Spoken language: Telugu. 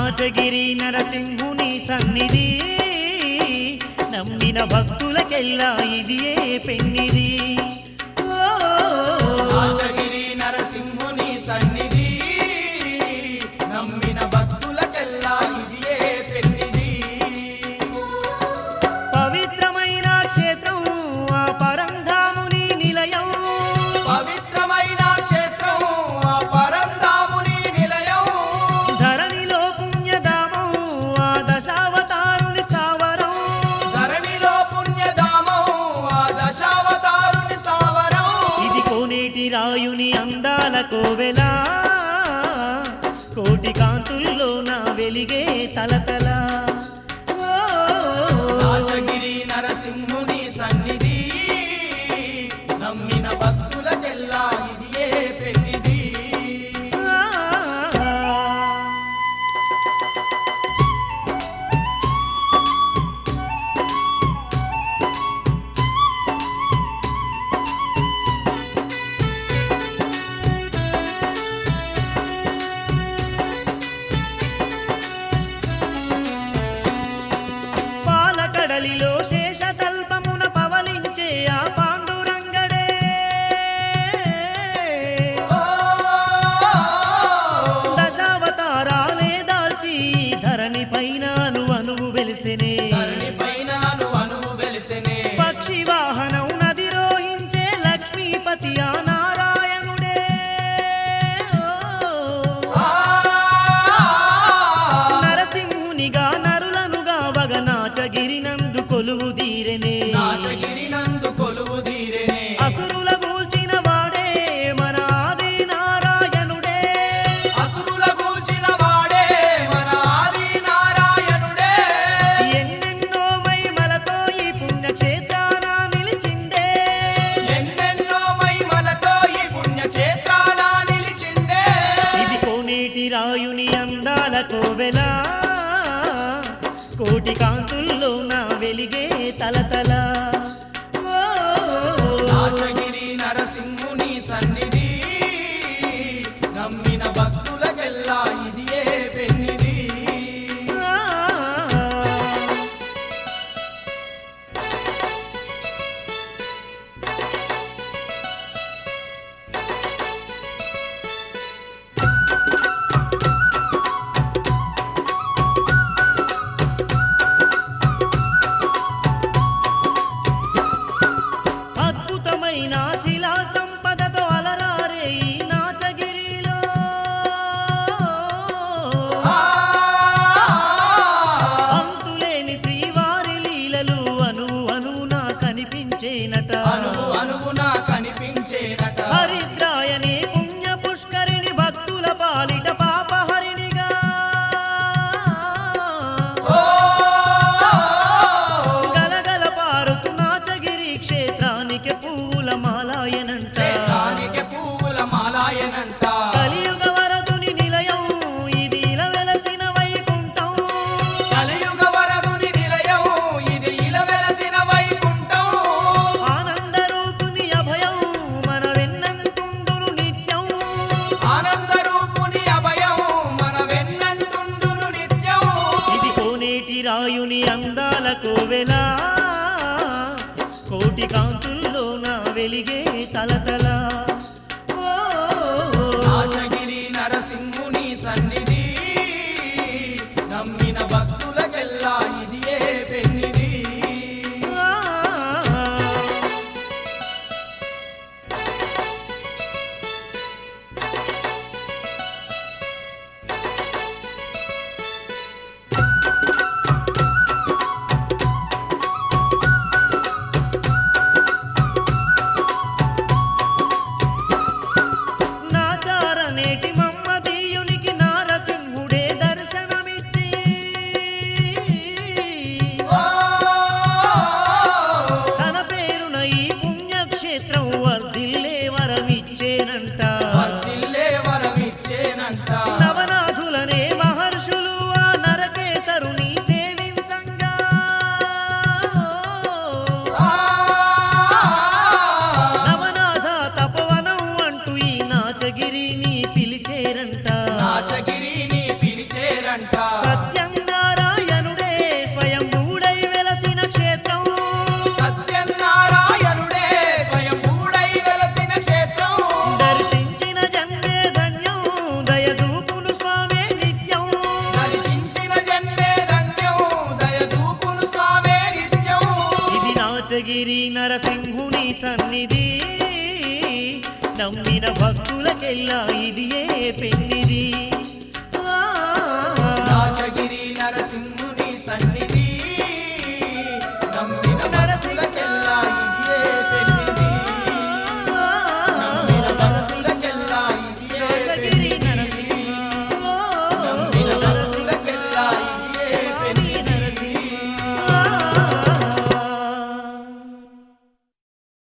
నాచగిరి నరసింహుని సన్నిధి నమ్మిన భక్తులకెల్లా ఇదియే పెన్నిది నాచగిరి నరసింహుని సన్నిధి నమ్మిన భక్తులకెల్లా ఇదియే పెన్నిది పవిత్రమైన క్షేత్రం ఆ పరంధాముని నిలయం పవిత్రమైన క్షేత్రం ఆ పరంధాముని నిలయం ధరణిలో పుణ్యధామం ఆ దశావతారుని స్థావరం ధరణిలో పుణ్యధామం ఆ దశావతారుని స్థావరం ఇది కోనేటి రాయుని అందాల కోవెలా కోటి కాంతుల్లో నా వెలిగే తలతల నాచగిరి నరసింహుని సన్నిధి నమ్మిన భక్తులకెల్లా ఇదియే పెన్నిది పాలకడలిలో శేషతల్పమున పవలించే ఆ పాండురంగడే దశావతారాలే దాల్చి ధరణి పైన అనువు వెలిసెనే ధరణి పైన అనువు వెలిసెనే పక్షి వాహనం నదిరోహించే లక్ష్మీపతి ఆ నారాయణుడే నరసింహునిగా నరులనుగా వగ నాచగిరి నందు కొలువు తీరెనే నాచగిరి నందు కొలువు తీరెనే అసురుల గూల్చిన వాడే మన ఆది నారాయణుడే అసురుల గూల్చిన వాడే మన ఆది నారాయణుడే ఎన్నెన్నో మహిమలతో ఈ పుణ్యక్షేత్రాన నిలిచిందే ఎన్నెన్నో మహిమలతో ఈ పుణ్యక్షేత్రాన నిలిచిందే ఇది కోనేటి రాయుని అందాల కోవెలా కోటి కాంతుల్లో నా వెలిగే తలతల నాచగిరి నరసింహుని సన్నిధి నమ్మిన భక్తులకెల్లా ఇదియే పెన్నిది అద్భుతమైన శిలా సంపదతో అలరారే ఈ నాచగిరిలో అంతులేని శ్రీవారి లీలలు అణువున కనిపించేనట అనువున కనిపించేనట హరిద్రాయని పుణ్య పుష్కరిణి భక్తుల పాలిట పాపహరిణిగా గలగల పారుతు నాచగిరి క్షేత్రానికి పువ్వుల మాలాయనంట క్షేత్రానికి పువ్వుల మాలాయనంట కలియుగ వరదుని నిలయం ఇది ఇలా వెలసిన వైకుంఠం కలియుగ వరదుని నిలయం ఇది ఇలా వెలసిన వైకుంఠం ఆనందరూపుని అభయం మన వెన్నంటుండును నిత్యం ఆనందరూపుని అభయం మన వెన్నంటుండును నిత్యం ఇది కోనేటి రాయుని అందాల కోవెలా కోటి కాంతుల్లో నా వెలిగే తలతల నాచగిరి నరసింహుని సన్నిధి నమ్మిన భక్తులకెల్లా ఇదియే పెన్నిది నాచారనేటి మమ్మదీయునికి నారసింహుడే దర్శనమిచ్చి తన పేరున ఈ పుణ్యక్షేత్రం వర్ధిల్లే వరమిచ్చేనంట వర్ధిల్లే వరమిచ్చేనంట నవనాథులనే మహర్షులు ఆ నరకేసరుని సేవించంగా నవనాథ తపవనం అంటూ ఈ నాచగిరిని పిలిచేరంట నాచగిరిని పిలిచేరంట నమ్మిన భక్తులకెల్లా ఇదియే పెన్నిది